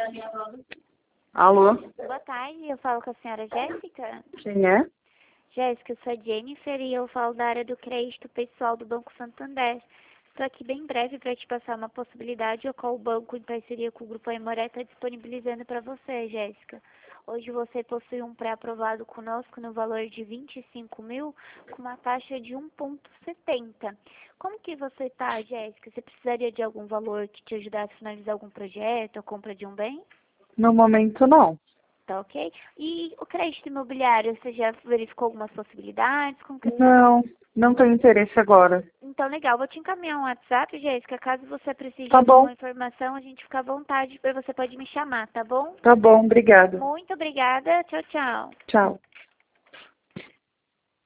Alô? Boa tarde, eu falo com a senhora Jéssica. Quem é? Jéssica, eu sou a Jennifer e eu falo da área do crédito pessoal do Banco Santander. Estou aqui bem breve para te passar uma possibilidade, a qual o banco, em parceria com o Grupo Aimoré, está disponibilizando para você, Jéssica. Hoje você possui um pré-aprovado conosco no valor de 25 mil, com uma taxa de 1,70. Como que você está, Jéssica? Você precisaria de algum valor que te ajudasse a finalizar algum projeto, a compra de um bem? No momento, não. Tá ok? E o crédito imobiliário, você já verificou algumas possibilidades? Como que... Não tenho interesse agora. Então, legal. Vou te encaminhar um WhatsApp, Jéssica. Caso você precise de Tá bom. alguma informação, a gente fica à vontade, você pode me chamar, tá bom? Tá bom, obrigada. Muito obrigada. Tchau, tchau. Tchau.